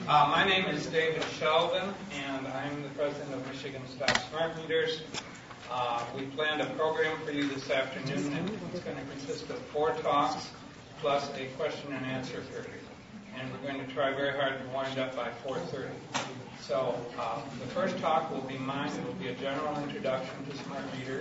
My name is David Sheldon, and I'm the president of Michigan Stop Smart Meters. We planned a program for you this afternoon, and it's going to consist of 4 talks plus a question and answer period. And we're going to try very hard to wind up by 4:30. So the first talk will be mine. It will be a general introduction to smart meters.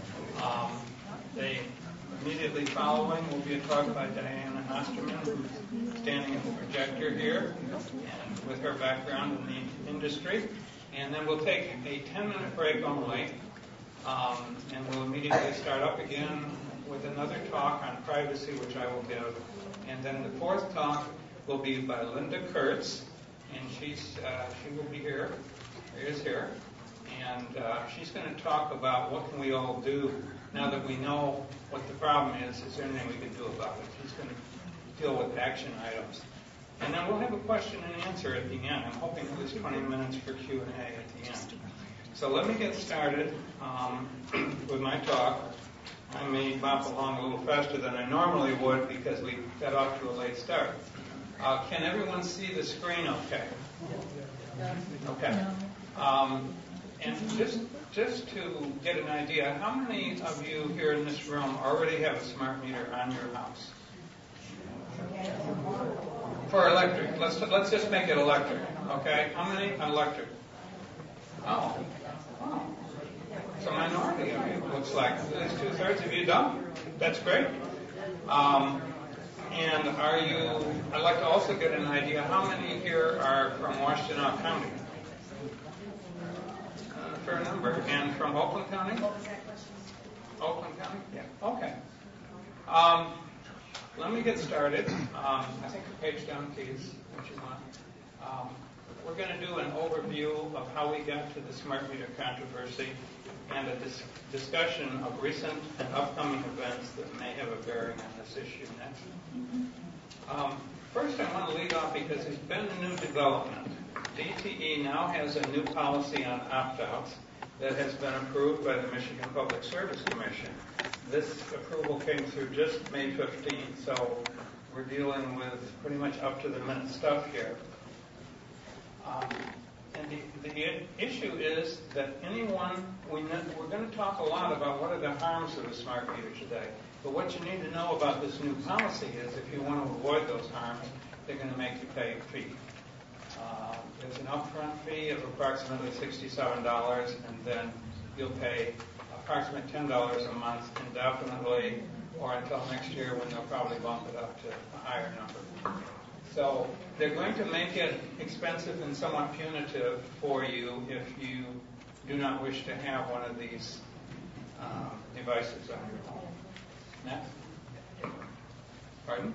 Immediately following will be a talk by Diana Osterman, who's standing at the projector here, and with her background in the industry. And then we'll take a 10-minute break only, and we'll immediately start up again with another talk on privacy, which I will give. And then the 4th talk will be by Linda Kurtz, and she will be here, or is here, and she's going to talk about what can we all do now that we know what the problem is there anything we can do about it. She's going to deal with action items. And then we'll have a question and answer at the end. I'm hoping at least 20 minutes for Q&A at the end. So let me get started with my talk. I may bop along a little faster than I normally would because we got off to a late start. Can everyone see the screen okay? Okay. And just to get an idea, how many of you here in this room already have a smart meter on your house? For electric. Let's just make it electric. Okay? How many electric? Oh. It's a minority of you, looks like. At least 2/3 of you don't. That's great. And I'd like to also get an idea, how many here are from Washtenaw County? A fair number. And from Oakland County? Oakland County? Yeah. Okay. Let me get started. I think the page down, please, what you want. We're going to do an overview of how we got to the smart meter controversy and a discussion of recent and upcoming events that may have a bearing on this issue next. First, I want to lead off because there's been a new development. DTE now has a new policy on opt-outs that has been approved by the Michigan Public Service Commission. This approval came through just May 15th, so we're dealing with pretty much up-to-the-minute stuff here. And the issue is that we're going to talk a lot about what are the harms of a smart meter today. But what you need to know about this new policy is if you want to avoid those harms, they're going to make you pay a fee. There's an upfront fee of approximately $67, and then you'll pay approximately $10 a month indefinitely, or until next year when they'll probably bump it up to a higher number. So they're going to make it expensive and somewhat punitive for you if you do not wish to have one of these devices on your home. Next. Pardon?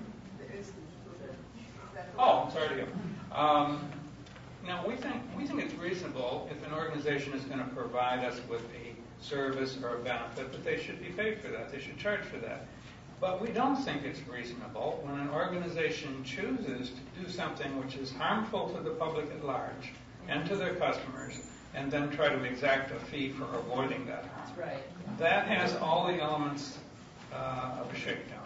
Oh, I'm sorry to go. Now, we think it's reasonable if an organization is going to provide us with a service or a benefit that they should be paid for that. They should charge for that. But we don't think it's reasonable when an organization chooses to do something which is harmful to the public at large and to their customers, and then try to exact a fee for avoiding that harm. That's right. That has all the elements of a shakedown.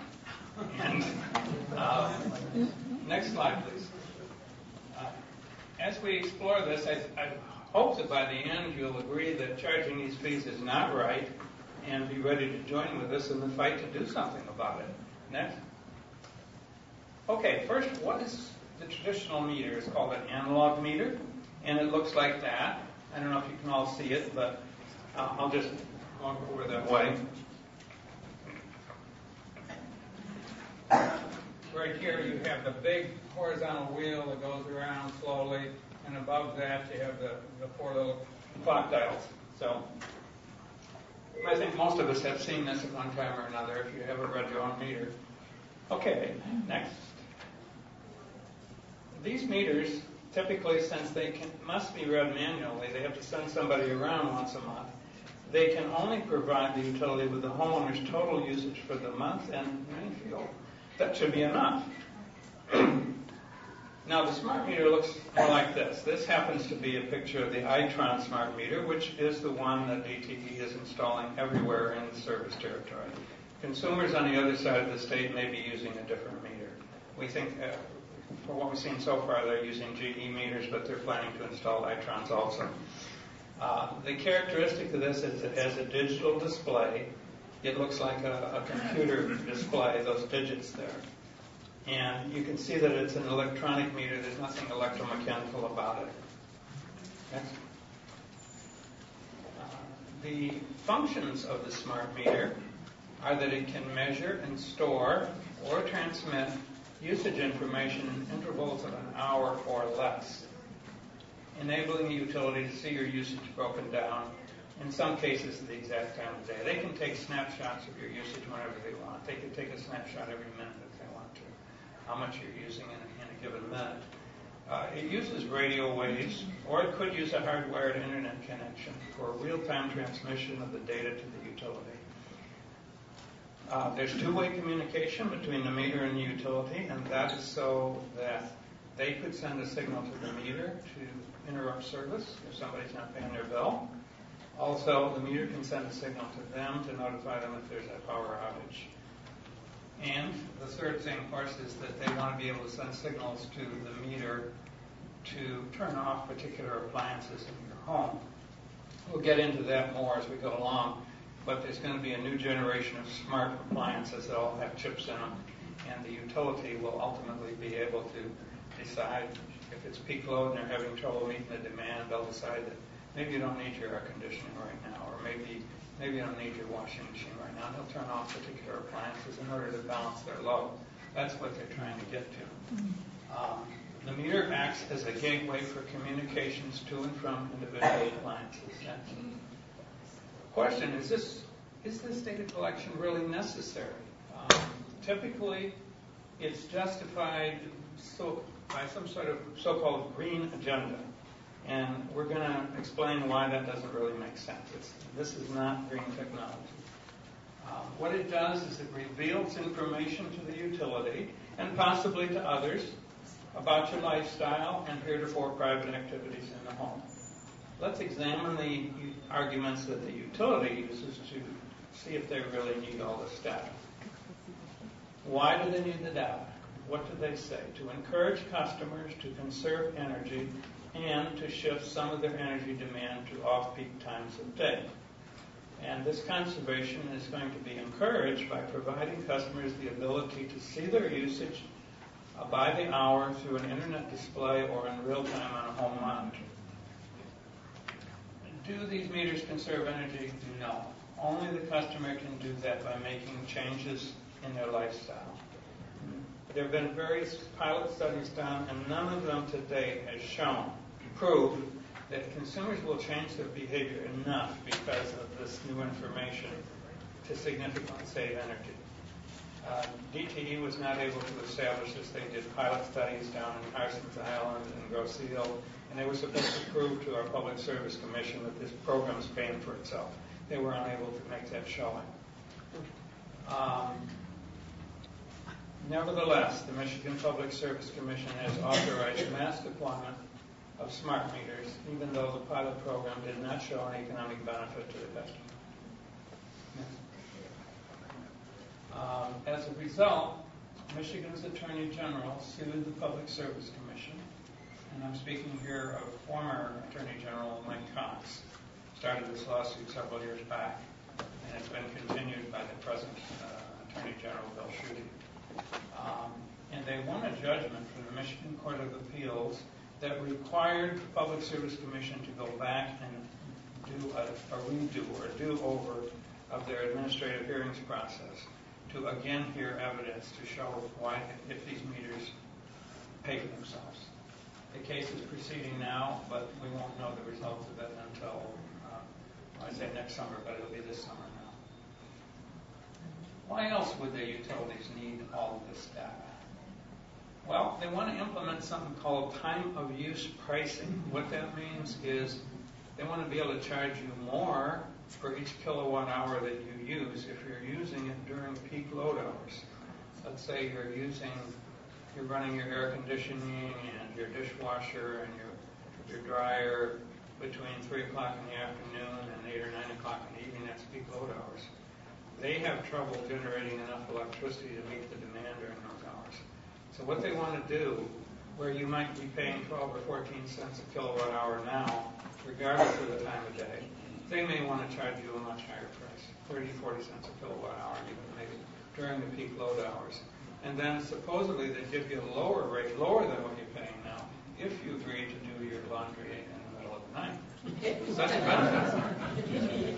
And next slide, please. As we explore this, I hope that by the end you'll agree that charging these fees is not right, and be ready to join with us in the fight to do something about it. Next. Okay, first, what is the traditional meter? It's called an analog meter, and it looks like that. I don't know if you can all see it, but I'll just walk over that way. Right here you have the big horizontal wheel that goes around slowly, and above that you have the 4 little clock dials. So I think most of us have seen this at one time or another if you ever read your own meter. Okay, next. These meters, typically, since they must be read manually, they have to send somebody around once a month. They can only provide the utility with the homeowner's total usage for the month, and we feel that should be enough. Now, the smart meter looks more like this. This happens to be a picture of the Itron smart meter, which is the one that DTE is installing everywhere in the service territory. Consumers on the other side of the state may be using a different meter. We think for what we've seen so far, they're using GE meters, but they're planning to install Itrons also. The characteristic of this is it has a digital display. It looks like a computer display, those digits there. And you can see that it's an electronic meter. There's nothing electromechanical about it. Next. The functions of the smart meter are that it can measure and store or transmit usage information in intervals of an hour or less, enabling the utility to see your usage broken down, in some cases at the exact time of day. They can take snapshots of your usage whenever they want. They can take a snapshot every minute if they want to, how much you're using in a given minute. It uses radio waves, or it could use a hardwired internet connection for real-time transmission of the data to the utility. There's two-way communication between the meter and the utility, and that is so that they could send a signal to the meter to interrupt service if somebody's not paying their bill. Also, the meter can send a signal to them to notify them if there's a power outage. And the third thing, of course, is that they want to be able to send signals to the meter to turn off particular appliances in your home. We'll get into that more as we go along, but there's going to be a new generation of smart appliances that all have chips in them, and the utility will ultimately be able to decide if it's peak load and they're having trouble meeting the demand. They'll decide that maybe you don't need your air conditioning right now, or maybe you don't need your washing machine right now. They'll turn off particular appliances in order to balance their load. That's what they're trying to get to. The meter acts as a gateway for communications to and from individual appliances. Question, is this data collection really necessary? Typically, it's justified by some sort of so-called green agenda. And we're going to explain why that doesn't really make sense. This is not green technology. What it does is it reveals information to the utility and possibly to others about your lifestyle and heretofore private activities in the home. Let's examine the arguments that the utility uses to see if they really need all this data. Why do they need the data? What do they say? To encourage customers to conserve energy and to shift some of their energy demand to off-peak times of day. And this conservation is going to be encouraged by providing customers the ability to see their usage by the hour through an internet display or in real time on a home monitor. Do these meters conserve energy? No. Only the customer can do that by making changes in their lifestyle. There have been various pilot studies done, and none of them to date has proved that consumers will change their behavior enough because of this new information to significantly save energy. DTE was not able to establish this. They did pilot studies down in Parsons Island and Grosse Ile, and they were supposed to prove to our Public Service Commission that this program is paying for itself. They were unable to make that showing. Nevertheless, the Michigan Public Service Commission has authorized mass deployment of smart meters, even though the pilot program did not show an economic benefit to the customer. As a result, Michigan's Attorney General sued the Public Service Commission, and I'm speaking here of former Attorney General Mike Cox. Started this lawsuit several years back, and it's been continued by the present Attorney General Bill Schuette. And they won a judgment from the Michigan Court of Appeals that required the Public Service Commission to go back and do a redo or a do-over of their administrative hearings process to again hear evidence to show why, if these meters pay for themselves. The case is proceeding now, but we won't know the results of it until, I say next summer, but it'll be this summer now. Why else would the utilities need all of this data? Well, they want to implement something called time of use pricing. What that means is they want to be able to charge you more for each kilowatt hour that you use if you're using it during peak load hours. Let's say you're running your air conditioning and your dishwasher and your dryer between 3 o'clock in the afternoon and 8 or 9 o'clock in the evening. That's peak load hours. They have trouble generating enough electricity to meet the demand during those hours. So what they want to do where you might be paying 12 or 14 cents a kilowatt hour now, regardless of the time of day, they may want to charge you a much higher price, 30, 40 cents a kilowatt hour, even maybe during the peak load hours. And then supposedly they give you a lower rate, lower than what you're paying now, if you agree to do your laundry in the middle of the night. Such a benefit.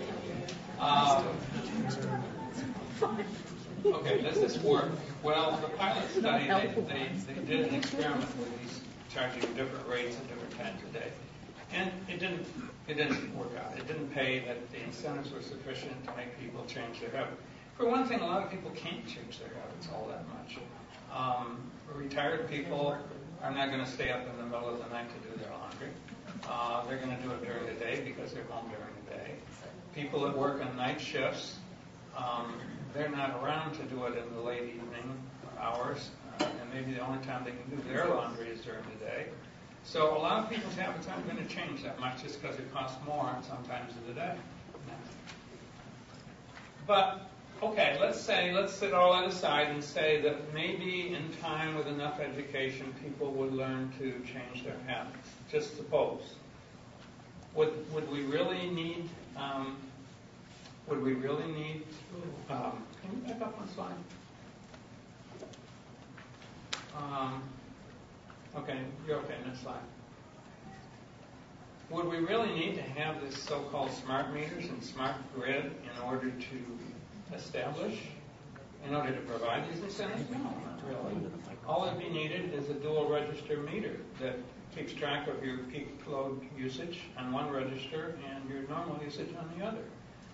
Okay, does this work? Well, the pilot study, they did an experiment with these charging different rates at different times of day. And it didn't work out. It didn't pay that the incentives were sufficient to make people change their habits. For one thing, a lot of people can't change their habits all that much. Retired people are not going to stay up in the middle of the night to do their laundry. They're going to do it during the day because they're home during the day. People that work on night shifts, they're not around to do it in the late evening hours, and maybe the only time they can do their laundry is during the day. So a lot of people's habits aren't going to change that much just because it costs more sometimes in the day. But, okay, let's set all that aside and say that maybe in time with enough education, people would learn to change their habits. Just suppose. Would we really need, can you back up one slide? Okay, you're okay, next slide. Would we really need to have this so-called smart meters and smart grid in order to provide these incentives? No, not really. All that'd be needed is a dual register meter that keeps track of your peak load usage on one register and your normal usage on the other.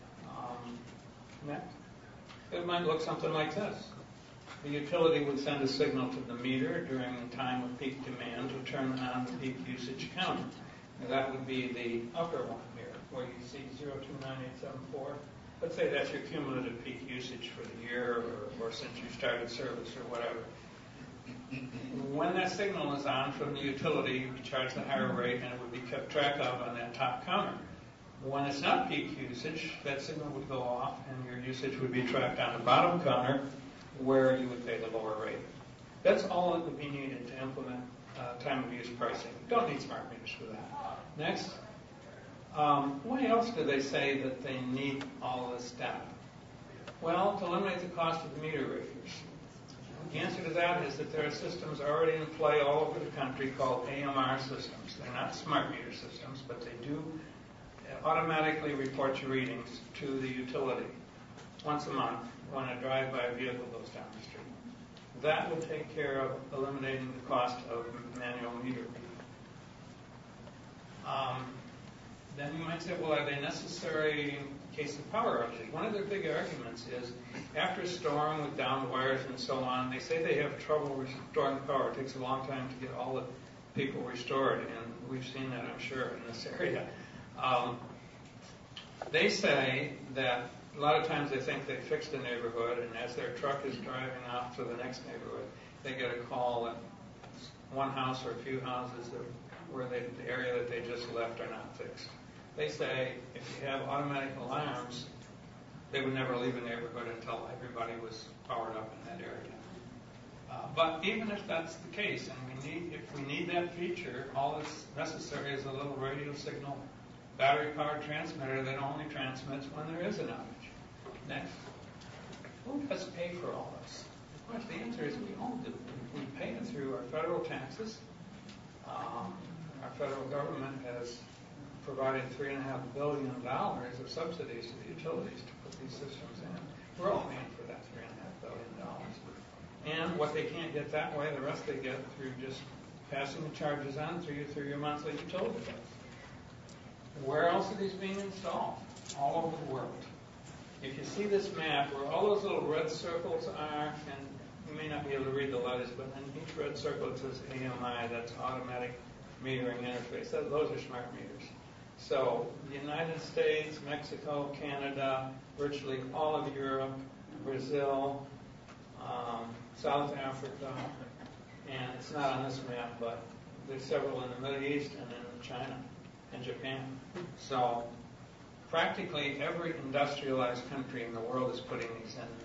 Next. It might look something like this. The utility would send a signal to the meter during the time of peak demand to turn on the peak usage counter. Now that would be the upper one here, where you see 029874. Let's say that's your cumulative peak usage for the year or since you started service or whatever. When that signal is on from the utility, you would charge the higher rate and it would be kept track of on that top counter. When it's not peak usage, that signal would go off and your usage would be tracked on the bottom counter where you would pay the lower rate. That's all that would be needed to implement time of use pricing. You don't need smart meters for that. Next. Why else do they say that they need all this data? Well, to eliminate the cost of the meter readers. The answer to that is that there are systems already in play all over the country called AMR systems. They're not smart meter systems, but they do automatically report your readings to the utility once a month when a drive-by vehicle goes down the street. That will take care of eliminating the cost of manual meter reading. Then you might say, well, are they necessary in case of power outages? One of their big arguments is after a storm with downed wires and so on, they say they have trouble restoring power. It takes a long time to get all the people restored, and we've seen that, I'm sure, in this area. They say that a lot of times they think they fixed the neighborhood, and as their truck is driving off to the next neighborhood, they get a call that one house or a few houses where the area that they just left are not fixed. They say if you have automatic alarms, they would never leave a neighborhood until everybody was powered up in that area. But even if that's the case, and if we need that feature, all that's necessary is a little radio signal battery-powered transmitter that only transmits when there is an outage. Next. Who does pay for all this? Of course, the answer is we all do. We pay it through our federal taxes. Our federal government has provided $3.5 billion of subsidies to the utilities to put these systems in. We're all paying for that $3.5 billion. And what they can't get that way, the rest they get through just passing the charges on through your monthly utility bills. Where else are these being installed? All over the world. If you see this map, where all those little red circles are, and you may not be able to read the letters, but in each red circle it says AMI, that's automatic metering interface. Those are smart meters. So the United States, Mexico, Canada, virtually all of Europe, Brazil, South Africa, and it's not on this map, but there's several in the Middle East and in China and Japan. So practically every industrialized country in the world is putting these in.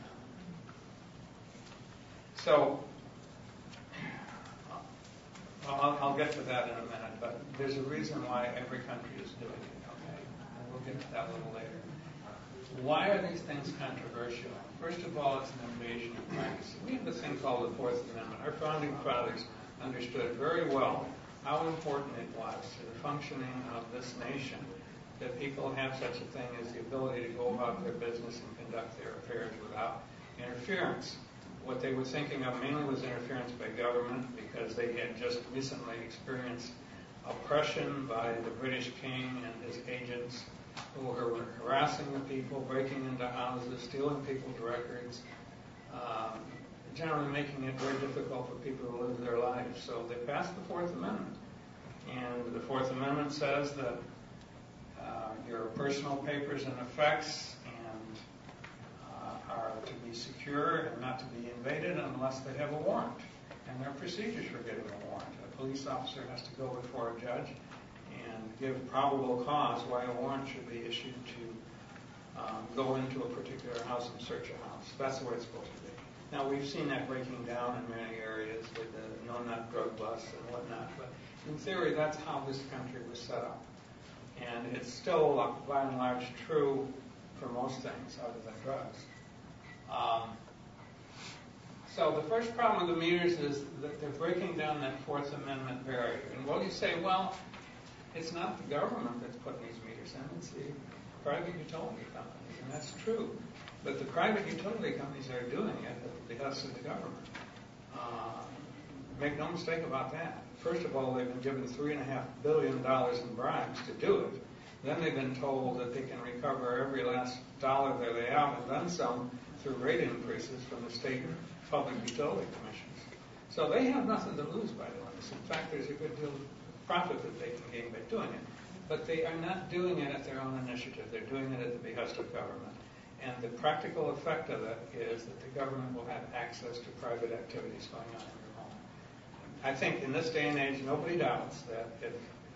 Well, I'll get to that in a minute, but there's a reason why every country is doing it, okay? And we'll get to that a little later. Why are these things controversial? First of all, it's an invasion of privacy. We have this thing called the Fourth Amendment. Our founding fathers understood very well how important it was to the functioning of this nation that people have such a thing as the ability to go about their business and conduct their affairs without interference. What they were thinking of mainly was interference by government because they had just recently experienced oppression by the British king and his agents who were harassing the people, breaking into houses, stealing people's records, generally making it very difficult for people to live their lives. So they passed the Fourth Amendment. And the Fourth Amendment says that your personal papers and effects are to be secure and not to be invaded unless they have a warrant. And there are procedures for getting a warrant. A police officer has to go before a judge and give probable cause why a warrant should be issued to go into a particular house and search a house. That's the way it's supposed to be. Now, we've seen that breaking down in many areas with the no-nut drug busts and whatnot, but in theory, that's how this country was set up. And it's still, by and large, true for most things other than drugs. So the first problem with the meters is that they're breaking down that Fourth Amendment barrier. And well, you say, well, it's not the government that's putting these meters in, it's the private utility companies. And that's true. But the private utility companies are doing it at the behest of the government. Make no mistake about that. First of all, they've been given $3.5 billion in bribes to do it. Then they've been told that they can recover every last dollar that they have and then some through rate increases from the state public utility commissions. So they have nothing to lose by doing this. In fact, there's a good deal of profit that they can gain by doing it. But they are not doing it at their own initiative. They're doing it at the behest of government. And the practical effect of it is that the government will have access to private activities going on in your home. I think in this day and age, nobody doubts that if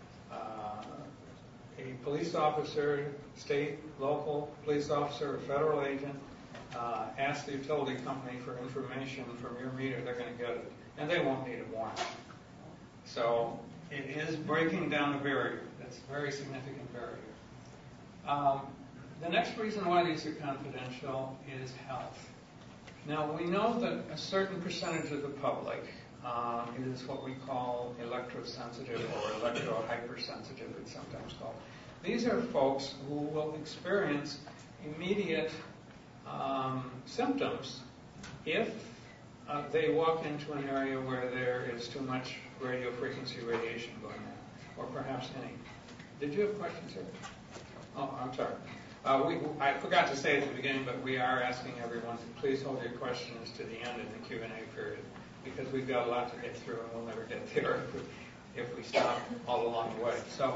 a police officer, state, local police officer, or federal agent asks the utility company for information from your meter, they're going to get it. And they won't need a warrant. So it is breaking down a barrier. That's a very significant barrier. The next reason why these are confidential is health. Now, we know that a certain percentage of the public is what we call electrosensitive or electrohypersensitive, it's sometimes called. These are folks who will experience immediate symptoms if they walk into an area where there is too much radio frequency radiation going on, or perhaps any. Did you have questions here? Oh, I'm sorry. I forgot to say at the beginning, but we are asking everyone to please hold your questions to the end of the Q&A period, because we've got a lot to get through and we'll never get there if we stop all along the way. So,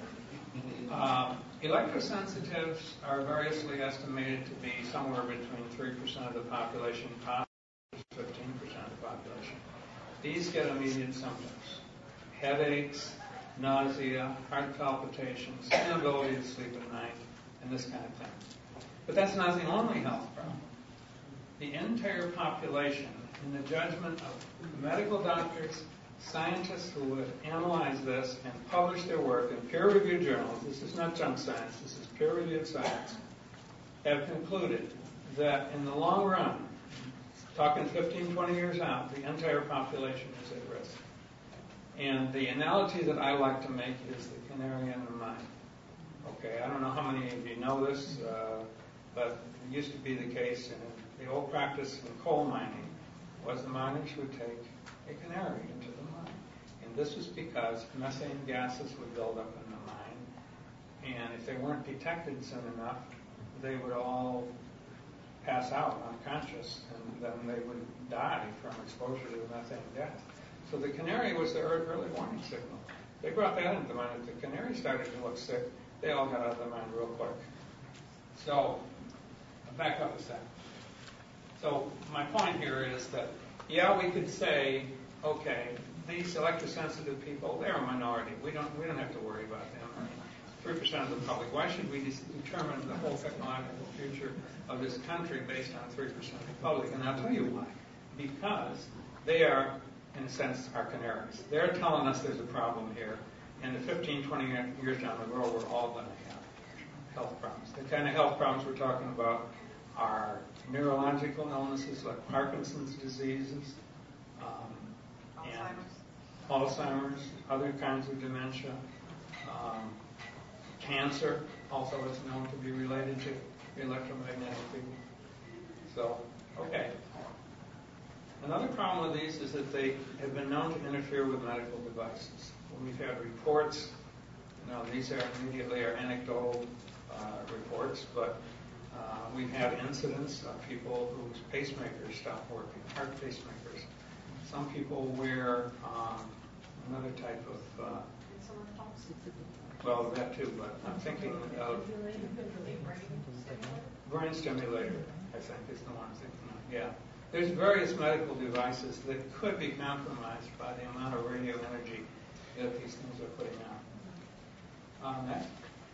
electrosensitives are variously estimated to be somewhere between 3% of the population, possibly 15% of the population. These get immediate symptoms: headaches, nausea, heart palpitations, inability to sleep at night, and this kind of thing. But that's not the only health problem. The entire population, in the judgment of medical doctors, scientists who have analyzed this and published their work in peer-reviewed journals, this is not junk science, this is peer-reviewed science, have concluded that in the long run, talking 15, 20 years out, the entire population is at risk. And the analogy that I like to make is the canary in the mine. Okay, I don't know how many of you know this, but it used to be the case in the old practice in coal mining was the miners would take a canary into the mine. And this was because methane gases would build up in the mine, and if they weren't detected soon enough, they would all pass out unconscious, and then they would die from exposure to the methane gas. So the canary was the early warning signal. They brought that into the mine. If the canary started to look sick, they all got out of the mine real quick. So, back up a second. So my point here is that, yeah, we could say, okay, these electrosensitive people, they're a minority. We don't have to worry about them. 3% of the public. Why should we determine the whole technological future of this country based on 3% of the public? And I'll tell you why. Because they are in a sense, are canaries. They're telling us there's a problem here, and in 15, 20 years down the road, we're all going to have health problems. The kind of health problems we're talking about are neurological illnesses like Parkinson's diseases, and Alzheimer's, other kinds of dementia, cancer also is known to be related to electromagnetic field. So, okay. Another problem with these is that they have been known to interfere with medical devices. We've had reports, these are immediately our anecdotal reports, but we've had incidents of people whose pacemakers stop working, heart pacemakers. Some people wear another type of, well, that too, but I'm thinking of brain stimulator, I think is the one I'm thinking of, yeah. There's various medical devices that could be compromised by the amount of radio energy that these things are putting out. Next.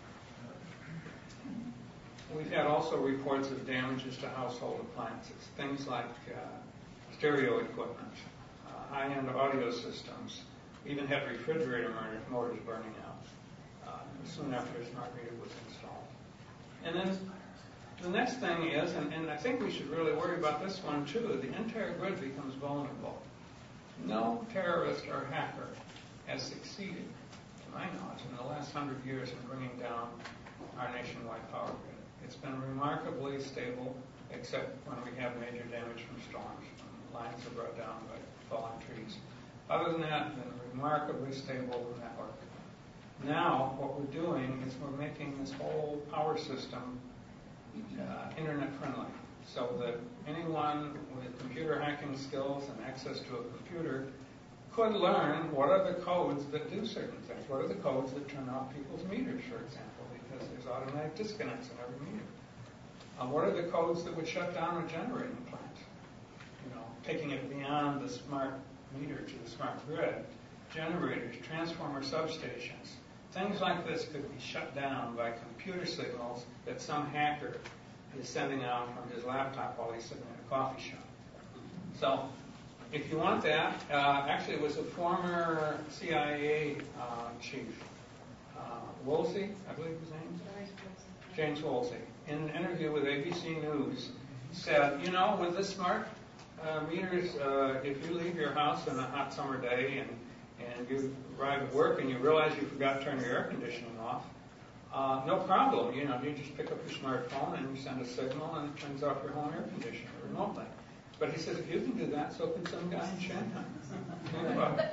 We've had also reports of damages to household appliances, things like stereo equipment, high-end audio systems, even had refrigerator motors burning out soon after a smart meter was installed. And then the next thing is, and I think we should really worry about this one too, the entire grid becomes vulnerable. No terrorist or hacker has succeeded, to my knowledge, in the last 100 years in bringing down our nationwide power grid. It's been remarkably stable, except when we have major damage from storms, when lines are brought down by falling trees. Other than that, it's been a remarkably stable network. Now, what we're doing is we're making this whole power system internet friendly, so that anyone with computer hacking skills and access to a computer could learn what are the codes that do certain things. What are the codes that turn off people's meters, for example, because there's automatic disconnects in every meter. What are the codes that would shut down a generating plant? Taking it beyond the smart meter to the smart grid, generators, transformer substations, things like this could be shut down by computer signals that some hacker is sending out from his laptop while he's sitting in a coffee shop. So, if you want that, actually it was a former CIA chief, Woolsey, I believe his name? James Woolsey. In an interview with ABC News, said, with the smart meters, if you leave your house on a hot summer day and you arrive at work and you realize you forgot to turn your air conditioning off, no problem. You just pick up your smartphone and you send a signal and it turns off your home air conditioner remotely. But he says, if you can do that, so can some guy in Shanghai.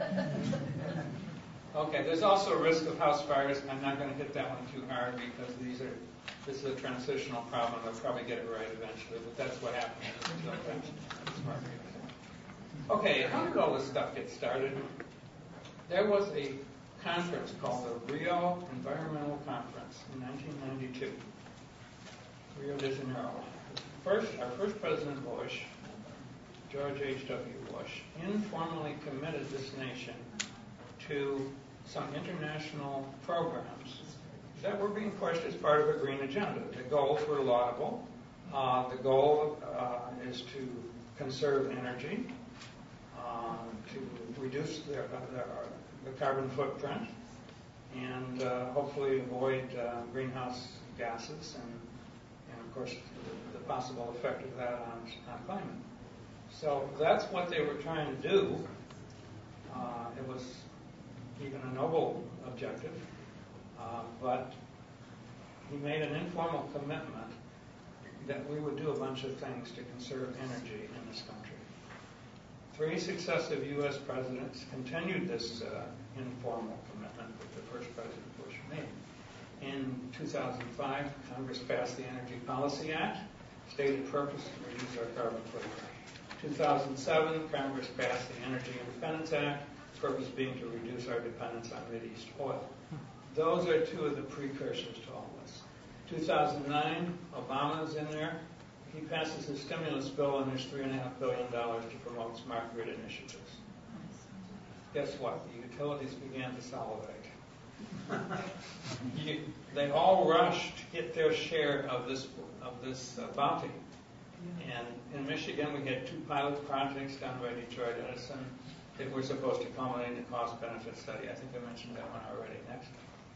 Okay, there's also a risk of house fires. I'm not going to hit that one too hard because this is a transitional problem. They'll probably get it right eventually, but that's what happens. Okay, how did all this stuff get started? There was a conference called the Rio Environmental Conference in 1992, Rio de Janeiro. Our first President Bush, George H.W. Bush, informally committed this nation to some international programs that were being pushed as part of a green agenda. The goals were laudable. The goal is to conserve energy, to reduce the carbon footprint, and hopefully avoid greenhouse gases and of course, the possible effect of that on climate. So that's what they were trying to do. It was even a noble objective, but he made an informal commitment that we would do a bunch of things to conserve energy in this country. 3 successive U.S. presidents continued this informal commitment that the first President Bush made. In 2005, Congress passed the Energy Policy Act, stated purpose to reduce our carbon footprint. 2007, Congress passed the Energy Independence Act, purpose being to reduce our dependence on Mideast oil. Those are 2 of the precursors to all this. 2009, Obama's in there. He passes a stimulus bill, and there's $3.5 billion to promote smart grid initiatives. Guess what? The utilities began to salivate. They all rushed to get their share of this bounty. And in Michigan, we had 2 pilot projects done by Detroit Edison. that were supposed to culminate in a cost-benefit study. I think I mentioned that one already. Next.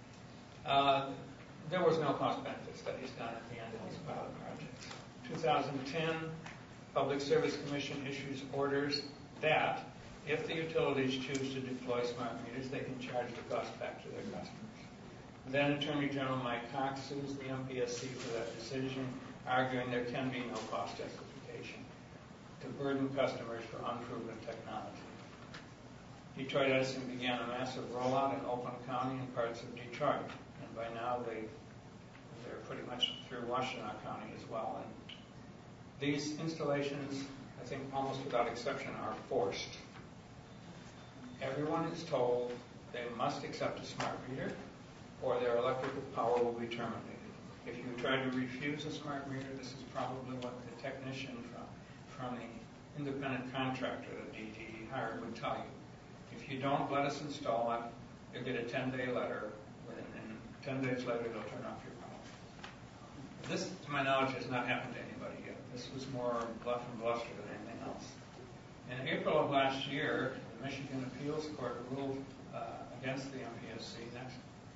There was no cost-benefit studies done at the end of these pilot projects. 2010, Public Service Commission issues orders that if the utilities choose to deploy smart meters, they can charge the cost back to their customers. Then Attorney General Mike Cox sues the MPSC for that decision, arguing there can be no cost justification to burden customers for unproven technology. Detroit Edison began a massive rollout in Oakland County and parts of Detroit, and by now they're pretty much through Washtenaw County as well. And these installations, I think almost without exception, are forced. Everyone is told they must accept a smart meter or their electrical power will be terminated. If you try to refuse a smart meter, this is probably what the technician from the independent contractor that DTE hired would tell you. If you don't let us install it, you'll get a 10-day letter, and 10 days later they'll turn off your power. This, to my knowledge, has not happened to anybody yet. This was more bluff and bluster than anything else. In April of last year, the Michigan Appeals Court ruled against the MPSC. Next.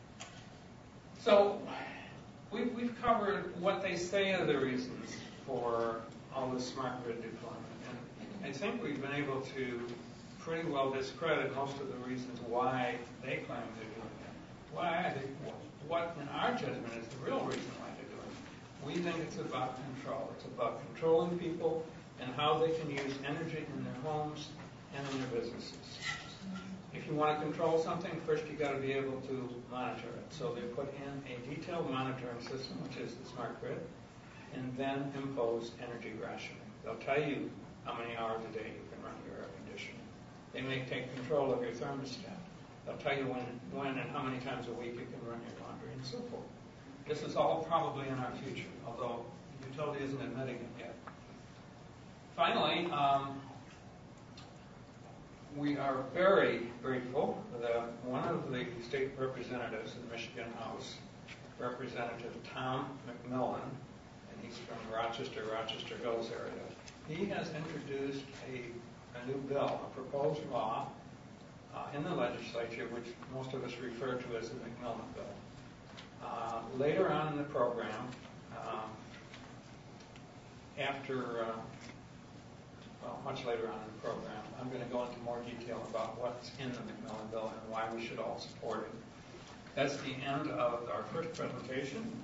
So we've covered what they say are the reasons for all this smart grid deployment. And I think we've been able to pretty well discredit most of the reasons why they claim they're doing it. What in our judgment is the real reason why they're doing it? We think it's about control. It's about controlling people and how they can use energy in their homes and in their businesses. If you want to control something, first you've got to be able to monitor it. So they put in a detailed monitoring system, which is the smart grid, and then impose energy rationing. They'll tell you how many hours a day you can run your air conditioning. They may take control of your thermostat. They'll tell you when and how many times a week you can run your laundry and so forth. This is all probably in our future, although the utility isn't admitting it yet. Finally, we are very grateful that one of the state representatives in the Michigan House, Representative Tom McMillan, and he's from Rochester Hills area, he has introduced a new bill, a proposed law in the legislature, which most of us refer to as the McMillan bill. Later on in the program, much later on in the program, I'm going to go into more detail about what's in the McMillan bill and why we should all support it. That's the end of our first presentation.